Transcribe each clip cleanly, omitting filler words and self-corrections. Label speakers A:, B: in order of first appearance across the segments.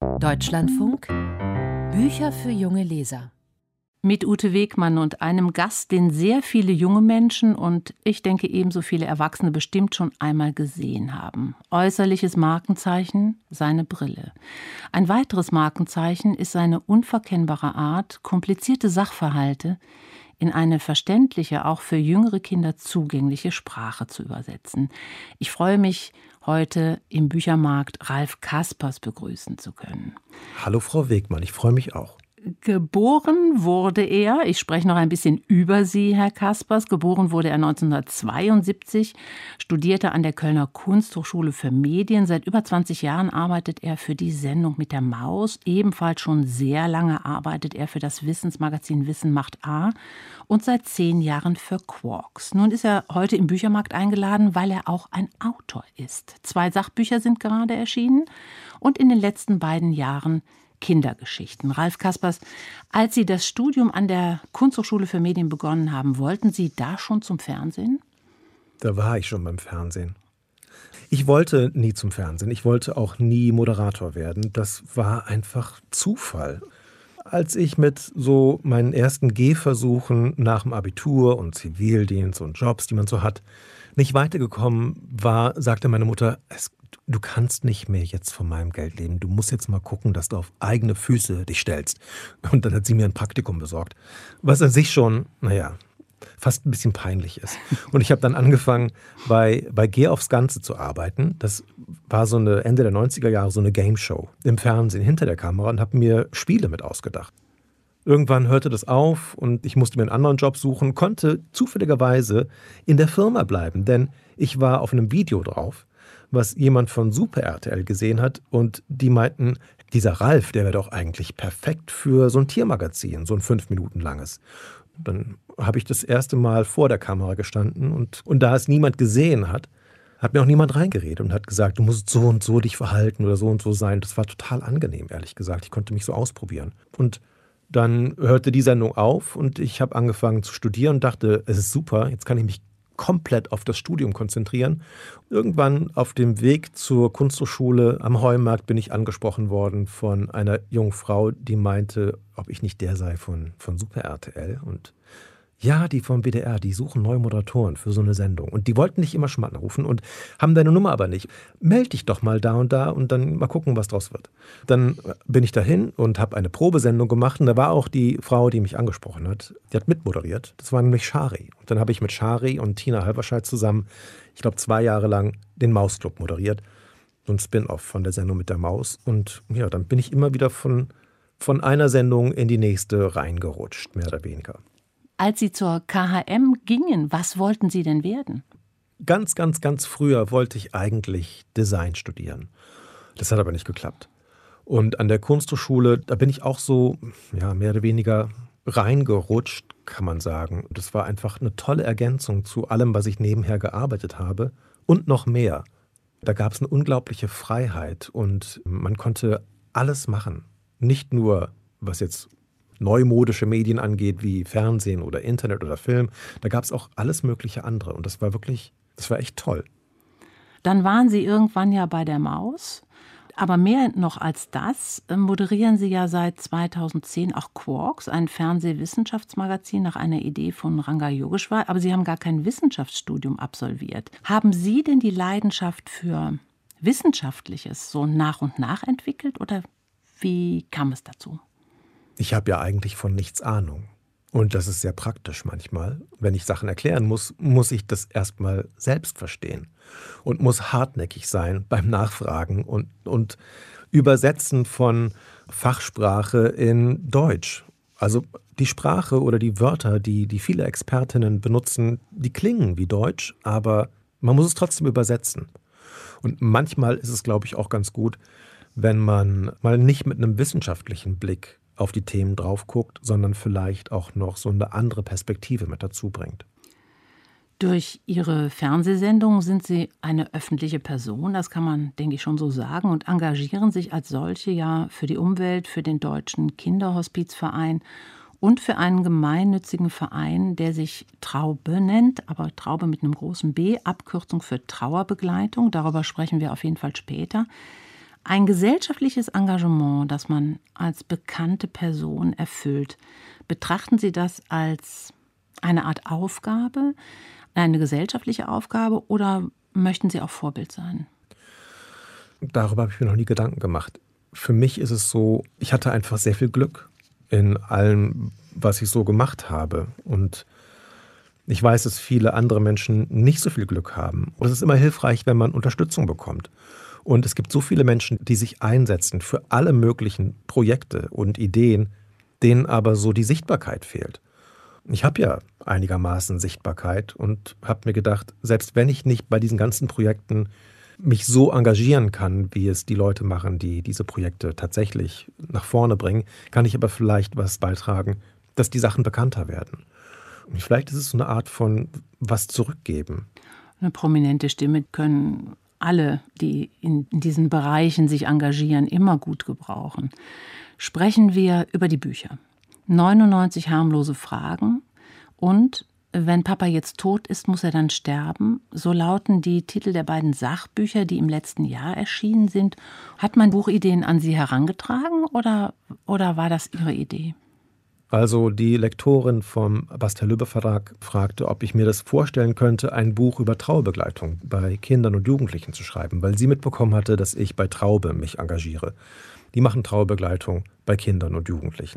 A: Deutschlandfunk Bücher für junge Leser.
B: Mit Ute Wegmann und einem Gast, den sehr viele junge Menschen und ich denke ebenso viele Erwachsene bestimmt schon einmal gesehen haben. Äußerliches Markenzeichen, seine Brille. Ein weiteres Markenzeichen ist seine unverkennbare Art, komplizierte Sachverhalte in eine verständliche, auch für jüngere Kinder zugängliche Sprache zu übersetzen. Ich freue mich, heute im Büchermarkt Ralf Kaspers begrüßen zu können.
C: Hallo Frau Wegmann, ich freue mich auch.
B: Geboren wurde er, ich spreche noch ein bisschen über Sie, Herr Kaspers, geboren wurde er 1972, studierte an der Kölner Kunsthochschule für Medien. Seit über 20 Jahren arbeitet er für die Sendung mit der Maus. Ebenfalls schon sehr lange arbeitet er für das Wissensmagazin Wissen macht A und seit 10 Jahren für Quarks. Nun ist er heute im Büchermarkt eingeladen, weil er auch ein Autor ist. 2 Sachbücher sind gerade erschienen und in den letzten beiden Jahren Kindergeschichten. Ralf Kaspers, als Sie das Studium an der Kunsthochschule für Medien begonnen haben, wollten Sie da schon zum Fernsehen?
C: Da war ich schon beim Fernsehen. Ich wollte nie zum Fernsehen. Ich wollte auch nie Moderator werden. Das war einfach Zufall. Als ich mit so meinen ersten Gehversuchen nach dem Abitur und Zivildienst und Jobs, die man so hat, nicht weitergekommen war, sagte meine Mutter, du kannst nicht mehr jetzt von meinem Geld leben. Du musst jetzt mal gucken, dass du auf eigene Füße dich stellst. Und dann hat sie mir ein Praktikum besorgt, was an sich schon, fast ein bisschen peinlich ist. Und ich habe dann angefangen, bei Geh aufs Ganze zu arbeiten. Das war so eine Ende der 90er Jahre, so eine Game-Show im Fernsehen hinter der Kamera und habe mir Spiele mit ausgedacht. Irgendwann hörte das auf und ich musste mir einen anderen Job suchen, konnte zufälligerweise in der Firma bleiben, denn ich war auf einem Video drauf, was jemand von Super RTL gesehen hat und die meinten, dieser Ralf, der wäre doch eigentlich perfekt für so ein Tiermagazin, so ein 5 Minuten langes. Dann habe ich das erste Mal vor der Kamera gestanden und da es niemand gesehen hat, hat mir auch niemand reingeredet und hat gesagt, du musst so und so dich verhalten oder so und so sein. Das war total angenehm, ehrlich gesagt. Ich konnte mich so ausprobieren. Und dann hörte die Sendung auf und ich habe angefangen zu studieren und dachte, es ist super, jetzt kann ich mich komplett auf das Studium konzentrieren. Irgendwann auf dem Weg zur Kunsthochschule am Heumarkt bin ich angesprochen worden von einer jungen Frau, die meinte, ob ich nicht der sei von Super RTL. Und ja, die vom WDR, die suchen neue Moderatoren für so eine Sendung. Und die wollten dich immer schon mal anrufen und haben deine Nummer aber nicht. Meld dich doch mal da und dann mal gucken, was draus wird. Dann bin ich dahin und habe eine Probesendung gemacht. Und da war auch die Frau, die mich angesprochen hat, die hat mitmoderiert. Das war nämlich Schari. Und dann habe ich mit Schari und Tina Halberscheid zusammen, ich glaube 2 Jahre lang, den Mausclub moderiert. So ein Spin-off von der Sendung mit der Maus. Und ja, dann bin ich immer wieder von einer Sendung in die nächste reingerutscht, mehr oder weniger.
B: Als Sie zur KHM gingen, was wollten Sie denn werden?
C: Ganz, ganz, ganz früher wollte ich eigentlich Design studieren. Das hat aber nicht geklappt. Und an der Kunsthochschule, da bin ich auch so, mehr oder weniger reingerutscht, kann man sagen. Das war einfach eine tolle Ergänzung zu allem, was ich nebenher gearbeitet habe und noch mehr. Da gab es eine unglaubliche Freiheit und man konnte alles machen. Nicht nur, was jetzt neumodische Medien angeht, wie Fernsehen oder Internet oder Film. Da gab es auch alles mögliche andere. Und das war echt toll.
B: Dann waren Sie irgendwann ja bei der Maus. Aber mehr noch als das, moderieren Sie ja seit 2010 auch Quarks, ein Fernsehwissenschaftsmagazin nach einer Idee von Ranga Yogeshwar. Aber Sie haben gar kein Wissenschaftsstudium absolviert. Haben Sie denn die Leidenschaft für Wissenschaftliches so nach und nach entwickelt? Oder wie kam es dazu?
C: Ich habe ja eigentlich von nichts Ahnung. Und das ist sehr praktisch manchmal. Wenn ich Sachen erklären muss, muss ich das erstmal selbst verstehen. Und muss hartnäckig sein beim Nachfragen und Übersetzen von Fachsprache in Deutsch. Also die Sprache oder die Wörter, die viele Expertinnen benutzen, die klingen wie Deutsch, aber man muss es trotzdem übersetzen. Und manchmal ist es, glaube ich, auch ganz gut, wenn man mal nicht mit einem wissenschaftlichen Blick auf die Themen drauf guckt, sondern vielleicht auch noch so eine andere Perspektive mit dazu bringt.
B: Durch Ihre Fernsehsendung sind Sie eine öffentliche Person, das kann man, denke ich, schon so sagen, und engagieren sich als solche ja für die Umwelt, für den Deutschen Kinderhospizverein und für einen gemeinnützigen Verein, der sich Traube nennt, aber Traube mit einem großen B, Abkürzung für Trauerbegleitung. Darüber sprechen wir auf jeden Fall später. Ein gesellschaftliches Engagement, das man als bekannte Person erfüllt, betrachten Sie das als eine Art Aufgabe, eine gesellschaftliche Aufgabe, oder möchten Sie auch Vorbild sein?
C: Darüber habe ich mir noch nie Gedanken gemacht. Für mich ist es so, ich hatte einfach sehr viel Glück in allem, was ich so gemacht habe. Und ich weiß, dass viele andere Menschen nicht so viel Glück haben. Und es ist immer hilfreich, wenn man Unterstützung bekommt. Und es gibt so viele Menschen, die sich einsetzen für alle möglichen Projekte und Ideen, denen aber so die Sichtbarkeit fehlt. Ich habe ja einigermaßen Sichtbarkeit und habe mir gedacht, selbst wenn ich nicht bei diesen ganzen Projekten mich so engagieren kann, wie es die Leute machen, die diese Projekte tatsächlich nach vorne bringen, kann ich aber vielleicht was beitragen, dass die Sachen bekannter werden. Und vielleicht ist es so eine Art von was zurückgeben.
B: Eine prominente Stimme können alle, die in diesen Bereichen sich engagieren, immer gut gebrauchen. Sprechen wir über die Bücher. 99 harmlose Fragen und Wenn Papa jetzt tot ist, muss er dann sterben. So lauten die Titel der beiden Sachbücher, die im letzten Jahr erschienen sind. Hat man Buchideen an Sie herangetragen oder war das Ihre Idee?
C: Also die Lektorin vom Bastel-Löbe-Verlag fragte, ob ich mir das vorstellen könnte, ein Buch über Trauerbegleitung bei Kindern und Jugendlichen zu schreiben, weil sie mitbekommen hatte, dass ich bei Traube mich engagiere. Die machen Trauerbegleitung bei Kindern und Jugendlichen.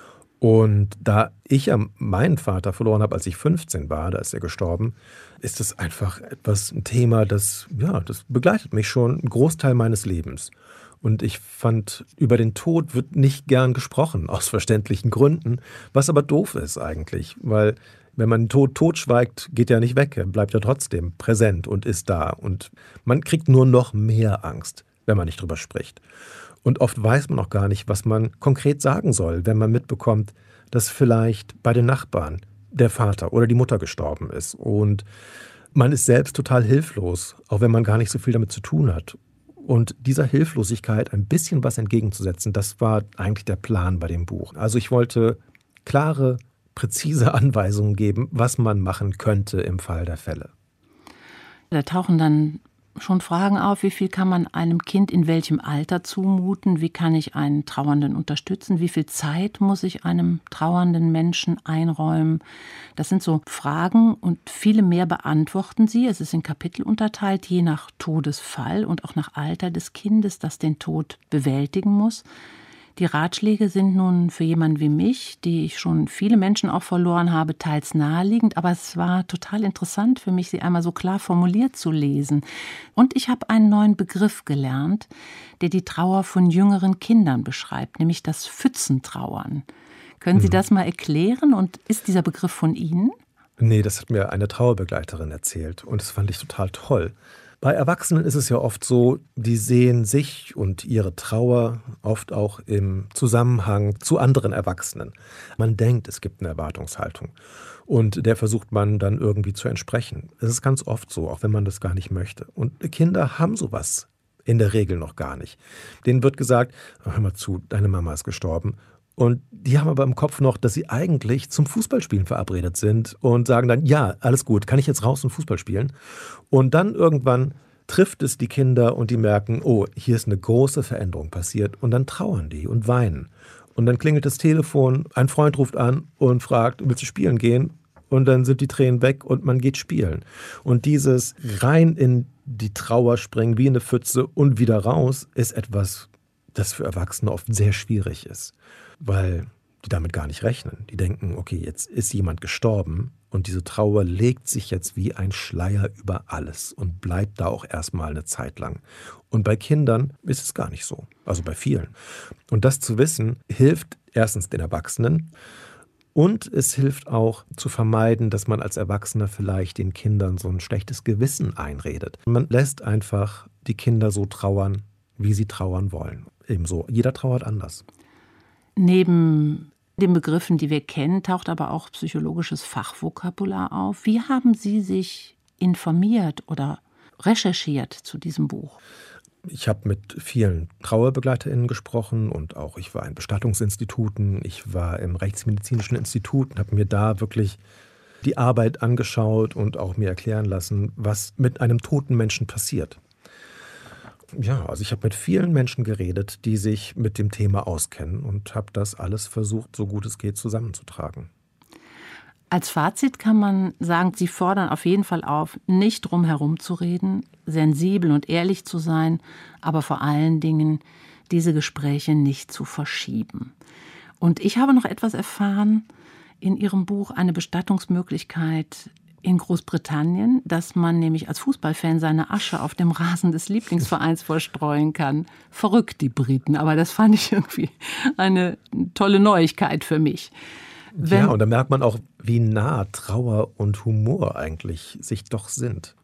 C: Und da ich ja meinen Vater verloren habe, als ich 15 war, da ist er gestorben, ist das einfach ein Thema, das begleitet mich schon einen Großteil meines Lebens. Und ich fand, über den Tod wird nicht gern gesprochen, aus verständlichen Gründen, was aber doof ist eigentlich, weil wenn man den Tod totschweigt, geht er nicht weg, er bleibt ja trotzdem präsent und ist da. Und man kriegt nur noch mehr Angst, wenn man nicht drüber spricht. Und oft weiß man auch gar nicht, was man konkret sagen soll, wenn man mitbekommt, dass vielleicht bei den Nachbarn der Vater oder die Mutter gestorben ist. Und man ist selbst total hilflos, auch wenn man gar nicht so viel damit zu tun hat. Und dieser Hilflosigkeit ein bisschen was entgegenzusetzen, das war eigentlich der Plan bei dem Buch. Also ich wollte klare, präzise Anweisungen geben, was man machen könnte im Fall der Fälle.
B: Da tauchen dann schon Fragen auf, wie viel kann man einem Kind in welchem Alter zumuten, wie kann ich einen Trauernden unterstützen, wie viel Zeit muss ich einem trauernden Menschen einräumen. Das sind so Fragen und viele mehr beantworten Sie. Es ist in Kapitel unterteilt, je nach Todesfall und auch nach Alter des Kindes, das den Tod bewältigen muss. Die Ratschläge sind nun für jemanden wie mich, die ich schon viele Menschen auch verloren habe, teils naheliegend, aber es war total interessant für mich, sie einmal so klar formuliert zu lesen. Und ich habe einen neuen Begriff gelernt, der die Trauer von jüngeren Kindern beschreibt, nämlich das Pfützentrauern. Können Sie das mal erklären und ist dieser Begriff von Ihnen?
C: Nee, das hat mir eine Trauerbegleiterin erzählt und das fand ich total toll. Bei Erwachsenen ist es ja oft so, die sehen sich und ihre Trauer oft auch im Zusammenhang zu anderen Erwachsenen. Man denkt, es gibt eine Erwartungshaltung und der versucht man dann irgendwie zu entsprechen. Es ist ganz oft so, auch wenn man das gar nicht möchte. Und Kinder haben sowas in der Regel noch gar nicht. Denen wird gesagt, hör mal zu, deine Mama ist gestorben. Und die haben aber im Kopf noch, dass sie eigentlich zum Fußballspielen verabredet sind und sagen dann, ja, alles gut, kann ich jetzt raus und Fußball spielen? Und dann irgendwann trifft es die Kinder und die merken, oh, hier ist eine große Veränderung passiert. Und dann trauern die und weinen. Und dann klingelt das Telefon, ein Freund ruft an und fragt, willst du spielen gehen? Und dann sind die Tränen weg und man geht spielen. Und dieses rein in die Trauer springen, wie in eine Pfütze und wieder raus, ist etwas, das für Erwachsene oft sehr schwierig ist. Weil die damit gar nicht rechnen. Die denken, okay, jetzt ist jemand gestorben und diese Trauer legt sich jetzt wie ein Schleier über alles und bleibt da auch erstmal eine Zeit lang. Und bei Kindern ist es gar nicht so, also bei vielen. Und das zu wissen, hilft erstens den Erwachsenen und es hilft auch zu vermeiden, dass man als Erwachsener vielleicht den Kindern so ein schlechtes Gewissen einredet. Man lässt einfach die Kinder so trauern, wie sie trauern wollen. Ebenso, jeder trauert anders.
B: Neben den Begriffen, die wir kennen, taucht aber auch psychologisches Fachvokabular auf. Wie haben Sie sich informiert oder recherchiert zu diesem Buch?
C: Ich habe mit vielen TrauerbegleiterInnen gesprochen und auch ich war in Bestattungsinstituten, ich war im Rechtsmedizinischen Institut und habe mir da wirklich die Arbeit angeschaut und auch mir erklären lassen, was mit einem toten Menschen passiert. Ja, also ich habe mit vielen Menschen geredet, die sich mit dem Thema auskennen und habe das alles versucht, so gut es geht, zusammenzutragen.
B: Als Fazit kann man sagen, Sie fordern auf jeden Fall auf, nicht drum herum zu reden, sensibel und ehrlich zu sein, aber vor allen Dingen diese Gespräche nicht zu verschieben. Und ich habe noch etwas erfahren in Ihrem Buch, eine Bestattungsmöglichkeit in Großbritannien, dass man nämlich als Fußballfan seine Asche auf dem Rasen des Lieblingsvereins verstreuen kann. Verrückt, die Briten, aber das fand ich irgendwie eine tolle Neuigkeit für mich.
C: Ja, und da merkt man auch, wie nah Trauer und Humor eigentlich sich doch sind.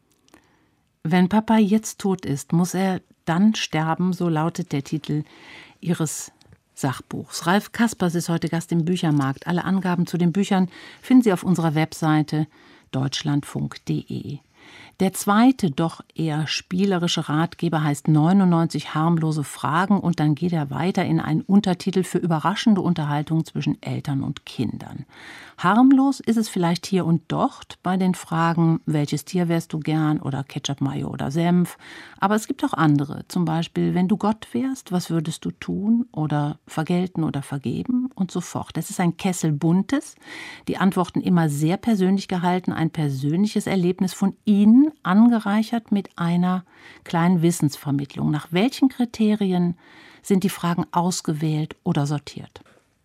B: Wenn Papa jetzt tot ist, muss er dann sterben, so lautet der Titel Ihres Sachbuchs. Ralf Kaspers ist heute Gast im Büchermarkt. Alle Angaben zu den Büchern finden Sie auf unserer Webseite deutschlandfunk.de. Der zweite, doch eher spielerische Ratgeber heißt 99 harmlose Fragen und dann geht er weiter in einen Untertitel für überraschende Unterhaltung zwischen Eltern und Kindern. Harmlos ist es vielleicht hier und dort bei den Fragen, welches Tier wärst du gern oder Ketchup, Mayo oder Senf. Aber es gibt auch andere, zum Beispiel, wenn du Gott wärst, was würdest du tun oder vergelten oder vergeben und so fort. Das ist ein Kessel Buntes, die Antworten immer sehr persönlich gehalten, ein persönliches Erlebnis von Ihnen, angereichert mit einer kleinen Wissensvermittlung. Nach welchen Kriterien sind die Fragen ausgewählt oder sortiert?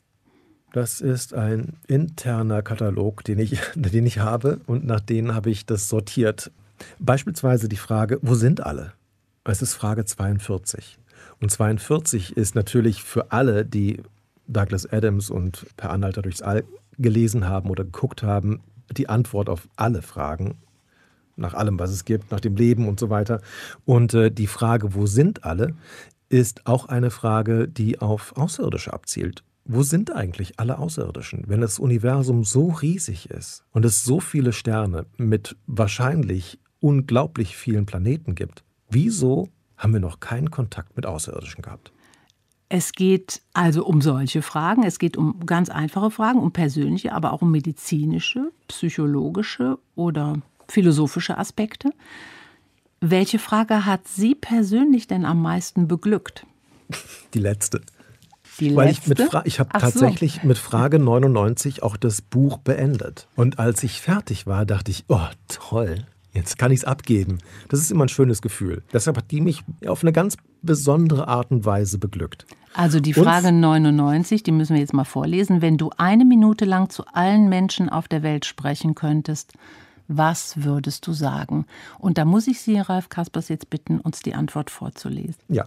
C: Das ist ein interner Katalog, den ich habe und nach denen habe ich das sortiert. Beispielsweise die Frage, wo sind alle? Es ist Frage 42. Und 42 ist natürlich für alle, die Douglas Adams und Per Anhalter durchs All gelesen haben oder geguckt haben, die Antwort auf alle Fragen, nach allem, was es gibt, nach dem Leben und so weiter. Und die Frage, wo sind alle, ist auch eine Frage, die auf Außerirdische abzielt. Wo sind eigentlich alle Außerirdischen, wenn das Universum so riesig ist und es so viele Sterne mit wahrscheinlich unglaublich vielen Planeten gibt? Wieso haben wir noch keinen Kontakt mit Außerirdischen gehabt?
B: Es geht also um solche Fragen, es geht um ganz einfache Fragen, um persönliche, aber auch um medizinische, psychologische oder philosophische Aspekte. Welche Frage hat Sie persönlich denn am meisten beglückt?
C: Die letzte.
B: Die
C: Weil
B: letzte?
C: ich habe tatsächlich mit Frage 99 auch das Buch beendet. Und als ich fertig war, dachte ich, oh toll, jetzt kann ich es abgeben. Das ist immer ein schönes Gefühl. Deshalb hat die mich auf eine ganz besondere Art und Weise beglückt.
B: Also die Frage 99, die müssen wir jetzt mal vorlesen. Wenn du 1 Minute lang zu allen Menschen auf der Welt sprechen könntest, was würdest du sagen? Und da muss ich Sie, Ralf Kaspers, jetzt bitten, uns die Antwort vorzulesen.
C: Ja.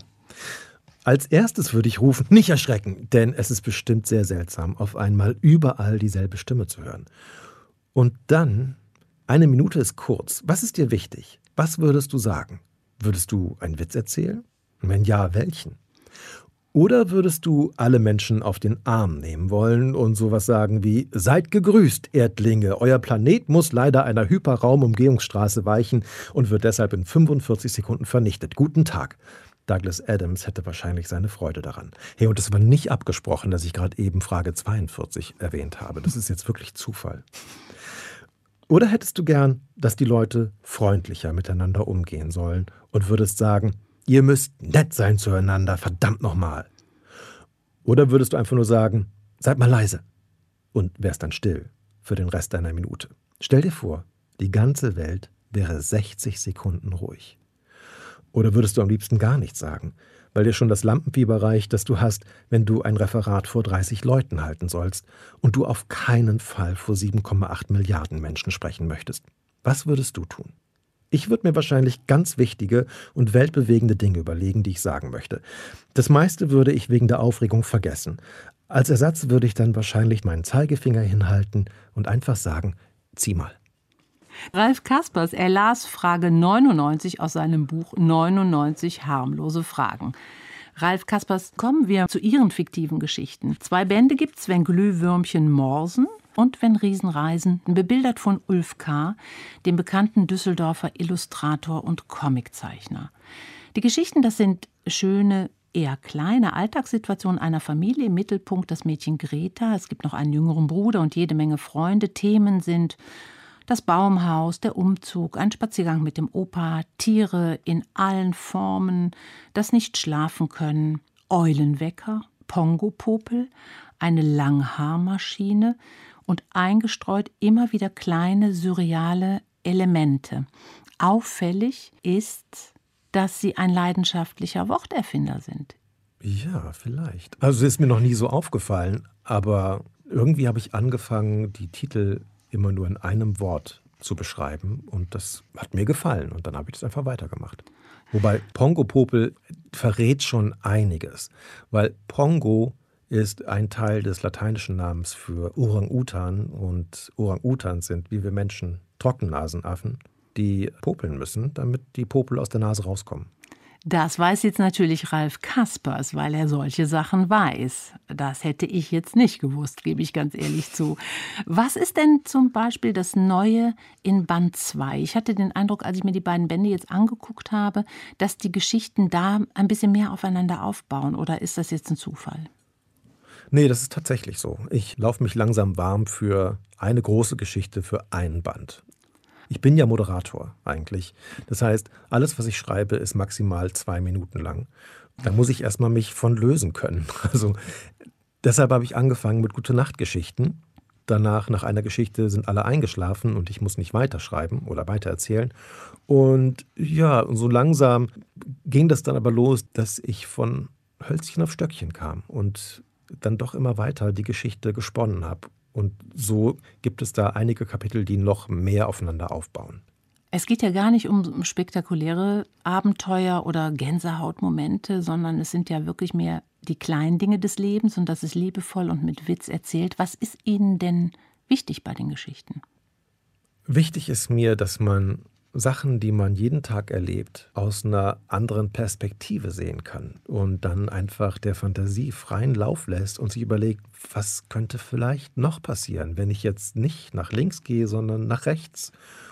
C: Als erstes würde ich rufen, nicht erschrecken, denn es ist bestimmt sehr seltsam, auf einmal überall dieselbe Stimme zu hören. Und dann, 1 Minute ist kurz. Was ist dir wichtig? Was würdest du sagen? Würdest du einen Witz erzählen? Und wenn ja, welchen? Oder würdest du alle Menschen auf den Arm nehmen wollen und sowas sagen wie, seid gegrüßt, Erdlinge, euer Planet muss leider einer Hyperraumumgehungsstraße weichen und wird deshalb in 45 Sekunden vernichtet. Guten Tag. Douglas Adams hätte wahrscheinlich seine Freude daran. Hey, und es war nicht abgesprochen, dass ich gerade eben Frage 42 erwähnt habe. Das ist jetzt wirklich Zufall. Oder hättest du gern, dass die Leute freundlicher miteinander umgehen sollen und würdest sagen, ihr müsst nett sein zueinander, verdammt nochmal. Oder würdest du einfach nur sagen, seid mal leise und wärst dann still für den Rest deiner Minute. Stell dir vor, die ganze Welt wäre 60 Sekunden ruhig. Oder würdest du am liebsten gar nichts sagen, weil dir schon das Lampenfieber reicht, das du hast, wenn du ein Referat vor 30 Leuten halten sollst und du auf keinen Fall vor 7,8 Milliarden Menschen sprechen möchtest? Was würdest du tun? Ich würde mir wahrscheinlich ganz wichtige und weltbewegende Dinge überlegen, die ich sagen möchte. Das meiste würde ich wegen der Aufregung vergessen. Als Ersatz würde ich dann wahrscheinlich meinen Zeigefinger hinhalten und einfach sagen, zieh mal.
B: Ralf Kaspers, er las Frage 99 aus seinem Buch 99 harmlose Fragen. Ralf Kaspers, kommen wir zu Ihren fiktiven Geschichten. 2 Bände gibt's, wenn Glühwürmchen morsen und wenn Riesen reisen, bebildert von Ulf K., dem bekannten Düsseldorfer Illustrator und Comiczeichner. Die Geschichten, das sind schöne, eher kleine Alltagssituationen einer Familie. Im Mittelpunkt das Mädchen Greta. Es gibt noch einen jüngeren Bruder und jede Menge Freunde. Themen sind Das Baumhaus, der Umzug, ein Spaziergang mit dem Opa, Tiere in allen Formen, das Nicht-Schlafen-Können, Eulenwecker, Pongopopel, eine Langhaarmaschine und eingestreut immer wieder kleine surreale Elemente. Auffällig ist, dass Sie ein leidenschaftlicher Worterfinder sind.
C: Ja, vielleicht. Also es ist mir noch nie so aufgefallen, aber irgendwie habe ich angefangen, die Titel immer nur in einem Wort zu beschreiben und das hat mir gefallen und dann habe ich das einfach weitergemacht. Wobei Pongopopel verrät schon einiges, weil Pongo ist ein Teil des lateinischen Namens für Orang-Utan und Orang-Utans sind, wie wir Menschen, Trockennasenaffen, die popeln müssen, damit die Popel aus der Nase rauskommen.
B: Das weiß jetzt natürlich Ralf Kaspers, weil er solche Sachen weiß. Das hätte ich jetzt nicht gewusst, gebe ich ganz ehrlich zu. Was ist denn zum Beispiel das Neue in Band 2? Ich hatte den Eindruck, als ich mir die beiden Bände jetzt angeguckt habe, dass die Geschichten da ein bisschen mehr aufeinander aufbauen. Oder ist das jetzt ein Zufall?
C: Nee, das ist tatsächlich so. Ich laufe mich langsam warm für eine große Geschichte für einen Band. Ich bin ja Moderator eigentlich. Das heißt, alles, was ich schreibe, ist maximal 2 Minuten lang. Da muss ich erstmal mich von lösen können. Also deshalb habe ich angefangen mit Gute-Nacht-Geschichten. Danach, nach einer Geschichte, sind alle eingeschlafen und ich muss nicht weiterschreiben oder weitererzählen. Und ja, so langsam ging das dann aber los, dass ich von Hölzchen auf Stöckchen kam und dann doch immer weiter die Geschichte gesponnen habe. Und so gibt es da einige Kapitel, die noch mehr aufeinander aufbauen.
B: Es geht ja gar nicht um spektakuläre Abenteuer oder Gänsehautmomente, sondern es sind ja wirklich mehr die kleinen Dinge des Lebens und das ist liebevoll und mit Witz erzählt. Was ist Ihnen denn wichtig bei den Geschichten?
C: Wichtig ist mir, dass man Sachen, die man jeden Tag erlebt, aus einer anderen Perspektive sehen kann und dann einfach der Fantasie freien Lauf lässt und sich überlegt, was könnte vielleicht noch passieren, wenn ich jetzt nicht nach links gehe, sondern nach rechts.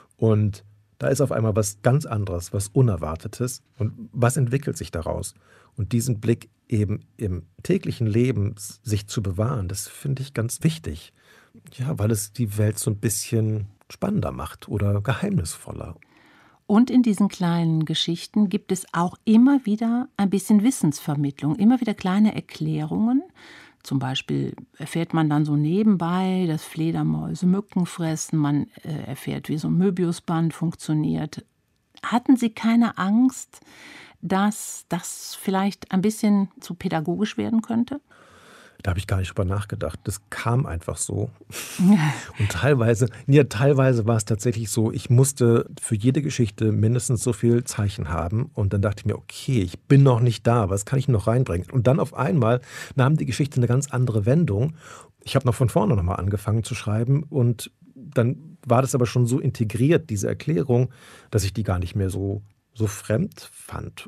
C: Und da ist auf einmal was ganz anderes, was Unerwartetes. Und was entwickelt sich daraus? Und diesen Blick eben im täglichen Leben sich zu bewahren, das finde ich ganz wichtig. Ja, weil es die Welt so ein bisschen spannender macht oder geheimnisvoller.
B: Und in diesen kleinen Geschichten gibt es auch immer wieder ein bisschen Wissensvermittlung, immer wieder kleine Erklärungen. Zum Beispiel erfährt man dann so nebenbei, dass Fledermäuse Mücken fressen. Man erfährt, wie so ein Möbiusband funktioniert. Hatten Sie keine Angst, dass das vielleicht ein bisschen zu pädagogisch werden könnte?
C: Da habe ich gar nicht drüber nachgedacht. Das kam einfach so. Und teilweise war es tatsächlich so, ich musste für jede Geschichte mindestens so viel Zeichen haben. Und dann dachte ich mir, okay, ich bin noch nicht da, was kann ich noch reinbringen? Und dann auf einmal nahm die Geschichte eine ganz andere Wendung. Ich habe noch von vorne nochmal angefangen zu schreiben und dann war das aber schon so integriert, diese Erklärung, dass ich die gar nicht mehr so fremd fand.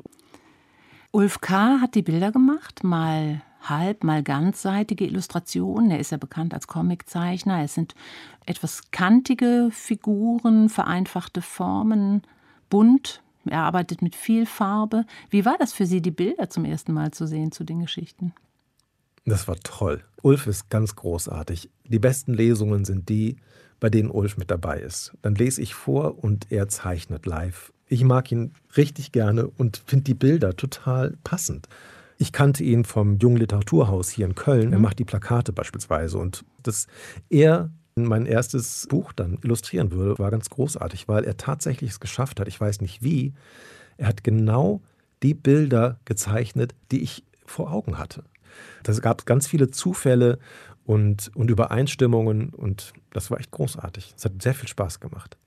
B: Ulf K. hat die Bilder gemacht, mal halb, mal ganzseitige Illustrationen. Er ist ja bekannt als Comiczeichner. Es sind etwas kantige Figuren, vereinfachte Formen, bunt. Er arbeitet mit viel Farbe. Wie war das für Sie, die Bilder zum ersten Mal zu sehen zu den Geschichten?
C: Das war toll. Ulf ist ganz großartig. Die besten Lesungen sind die, bei denen Ulf mit dabei ist. Dann lese ich vor und er zeichnet live. Ich mag ihn richtig gerne und finde die Bilder total passend. Ich kannte ihn vom Jungen Literaturhaus hier in Köln. Er macht die Plakate beispielsweise. Und dass er mein erstes Buch dann illustrieren würde, war ganz großartig, weil er tatsächlich es geschafft hat. Ich weiß nicht wie. Er hat genau die Bilder gezeichnet, die ich vor Augen hatte. Da gab es ganz viele Zufälle und Übereinstimmungen. Und das war echt großartig. Es hat sehr viel Spaß gemacht.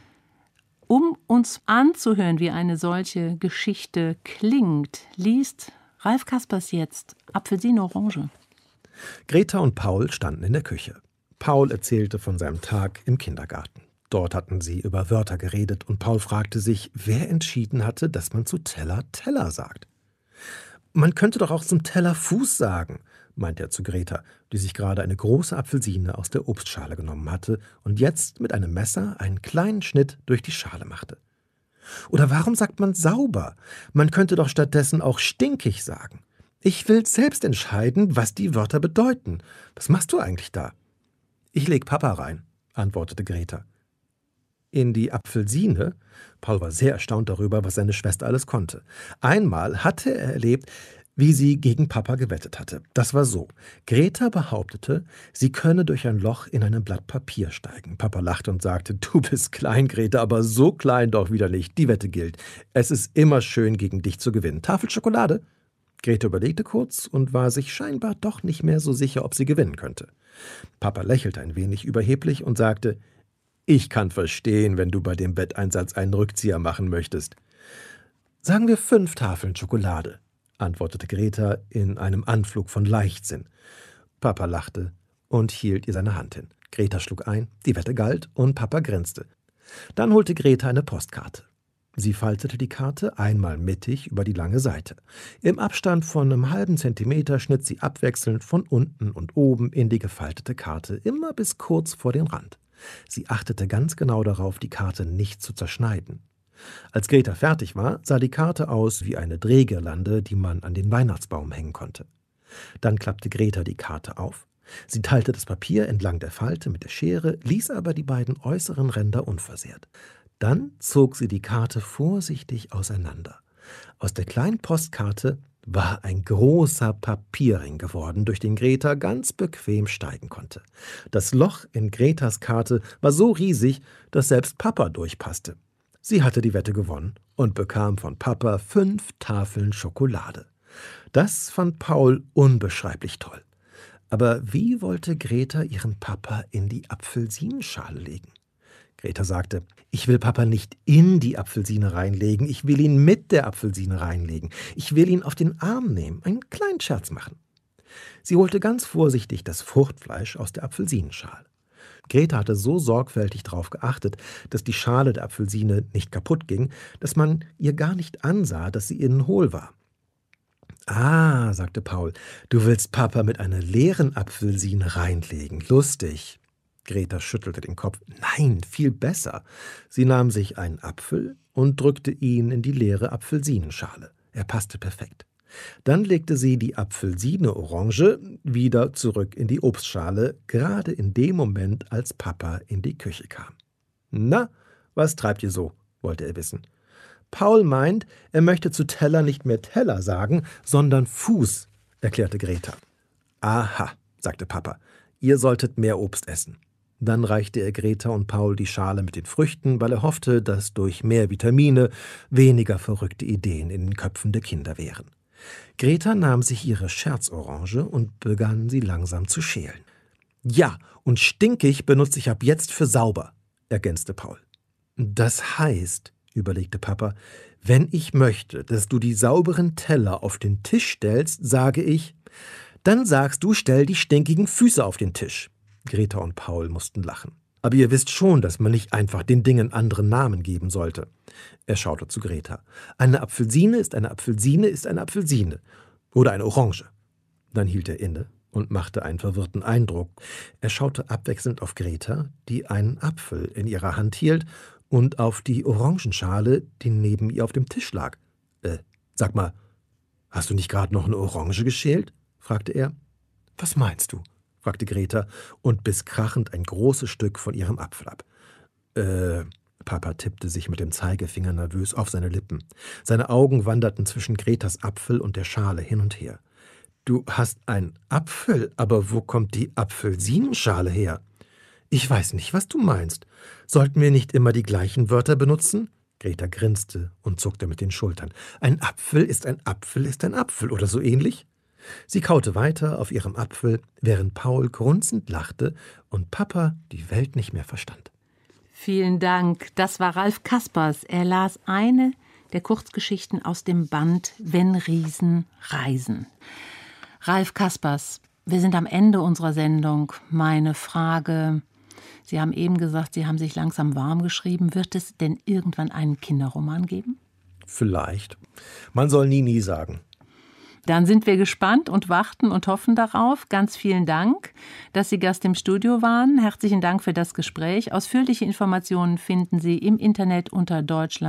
B: Um uns anzuhören, wie eine solche Geschichte klingt, liest Ralf Kaspers jetzt Apfelsine-Orange.
C: Greta und Paul standen in der Küche. Paul erzählte von seinem Tag im Kindergarten. Dort hatten sie über Wörter geredet und Paul fragte sich, wer entschieden hatte, dass man zu Teller Teller sagt. Man könnte doch auch zum Teller Fuß sagen, meinte er zu Greta, die sich gerade eine große Apfelsine aus der Obstschale genommen hatte und jetzt mit einem Messer einen kleinen Schnitt durch die Schale machte. Oder warum sagt man sauber? Man könnte doch stattdessen auch stinkig sagen. Ich will selbst entscheiden, was die Wörter bedeuten. Was machst du eigentlich da? Ich leg Papa rein, antwortete Greta. in die Apfelsine. Paul war sehr erstaunt darüber, was seine Schwester alles konnte. Einmal hatte er erlebt, wie sie gegen Papa gewettet hatte. Das war so: Greta behauptete, sie könne durch ein Loch in einem Blatt Papier steigen. Papa lachte und sagte: Du bist klein, Greta, aber so klein doch wieder nicht. Die Wette gilt. Es ist immer schön, gegen dich zu gewinnen. Tafel Schokolade? Greta überlegte kurz und war sich scheinbar doch nicht mehr so sicher, ob sie gewinnen könnte. Papa lächelte ein wenig überheblich und sagte: Ich kann verstehen, wenn du bei dem Wetteinsatz einen Rückzieher machen möchtest. Sagen wir 5 Tafeln Schokolade, antwortete Greta in einem Anflug von Leichtsinn. Papa lachte und hielt ihr seine Hand hin. Greta schlug ein, die Wette galt und Papa grinste. Dann holte Greta eine Postkarte. Sie faltete die Karte einmal mittig über die lange Seite. Im Abstand von einem halben Zentimeter schnitt sie abwechselnd von unten und oben in die gefaltete Karte, immer bis kurz vor den Rand. Sie achtete ganz genau darauf, die Karte nicht zu zerschneiden. Als Greta fertig war, sah die Karte aus wie eine Drehgirlande, die man an den Weihnachtsbaum hängen konnte. Dann klappte Greta die Karte auf. Sie teilte das Papier entlang der Falte mit der Schere, ließ aber die beiden äußeren Ränder unversehrt. Dann zog sie die Karte vorsichtig auseinander. Aus der kleinen Postkarte war ein großer Papierring geworden, durch den Greta ganz bequem steigen konnte. Das Loch in Gretas Karte war so riesig, dass selbst Papa durchpasste. Sie hatte die Wette gewonnen und bekam von Papa 5 Tafeln Schokolade. Das fand Paul unbeschreiblich toll. Aber wie wollte Greta ihren Papa in die Apfelsinenschale legen? Greta sagte: Ich will Papa nicht in die Apfelsine reinlegen, ich will ihn mit der Apfelsine reinlegen. Ich will ihn auf den Arm nehmen, einen kleinen Scherz machen. Sie holte ganz vorsichtig das Fruchtfleisch aus der Apfelsinenschale. Greta hatte so sorgfältig darauf geachtet, dass die Schale der Apfelsine nicht kaputt ging, dass man ihr gar nicht ansah, dass sie innen hohl war. »Ah«, sagte Paul, »du willst Papa mit einer leeren Apfelsine reinlegen. Lustig.« Greta schüttelte den Kopf. »Nein, viel besser.« Sie nahm sich einen Apfel und drückte ihn in die leere Apfelsinenschale. Er passte perfekt. Dann legte sie die Apfelsine-Orange wieder zurück in die Obstschale, gerade in dem Moment, als Papa in die Küche kam. »Na, was treibt ihr so?« wollte er wissen. »Paul meint, er möchte zu Teller nicht mehr Teller sagen, sondern Fuß«, erklärte Greta. »Aha«, sagte Papa, »ihr solltet mehr Obst essen.« Dann reichte er Greta und Paul die Schale mit den Früchten, weil er hoffte, dass durch mehr Vitamine weniger verrückte Ideen in den Köpfen der Kinder wären. Greta nahm sich ihre Scherzorange und begann sie langsam zu schälen. »Ja, und stinkig benutze ich ab jetzt für sauber«, ergänzte Paul. »Das heißt«, überlegte Papa, »wenn ich möchte, dass du die sauberen Teller auf den Tisch stellst, sage ich, dann sagst du, stell die stinkigen Füße auf den Tisch.« Greta und Paul mussten lachen. »Aber ihr wisst schon, dass man nicht einfach den Dingen anderen Namen geben sollte.« Er schaute zu Greta. »Eine Apfelsine ist eine Apfelsine ist eine Apfelsine. Oder eine Orange.« Dann hielt er inne und machte einen verwirrten Eindruck. Er schaute abwechselnd auf Greta, die einen Apfel in ihrer Hand hielt, und auf die Orangenschale, die neben ihr auf dem Tisch lag. Sag mal, hast du nicht gerade noch eine Orange geschält?« fragte er. »Was meinst du?« fragte Greta und biss krachend ein großes Stück von ihrem Apfel ab. Papa tippte sich mit dem Zeigefinger nervös auf seine Lippen. Seine Augen wanderten zwischen Gretas Apfel und der Schale hin und her. »Du hast einen Apfel, aber wo kommt die Apfelsinenschale her?« »Ich weiß nicht, was du meinst. Sollten wir nicht immer die gleichen Wörter benutzen?« Greta grinste und zuckte mit den Schultern. »Ein Apfel ist ein Apfel ist ein Apfel oder so ähnlich?« Sie kaute weiter auf ihrem Apfel, während Paul grunzend lachte und Papa die Welt nicht mehr verstand.
B: Vielen Dank. Das war Ralf Kaspers. Er las eine der Kurzgeschichten aus dem Band »Wenn Riesen reisen«. Ralf Kaspers, wir sind am Ende unserer Sendung. Meine Frage: Sie haben eben gesagt, Sie haben sich langsam warm geschrieben. Wird es denn irgendwann einen Kinderroman geben?
C: Vielleicht. Man soll nie, nie sagen.
B: Dann sind wir gespannt und warten und hoffen darauf. Ganz vielen Dank, dass Sie Gast im Studio waren. Herzlichen Dank für das Gespräch. Ausführliche Informationen finden Sie im Internet unter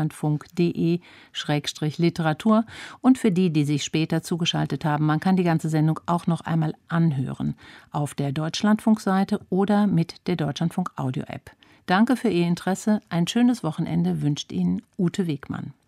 B: deutschlandfunk.de/literatur. Und für die, die sich später zugeschaltet haben, man kann die ganze Sendung auch noch einmal anhören auf der Deutschlandfunk-Seite oder mit der Deutschlandfunk-Audio-App. Danke für Ihr Interesse. Ein schönes Wochenende wünscht Ihnen Ute Wegmann.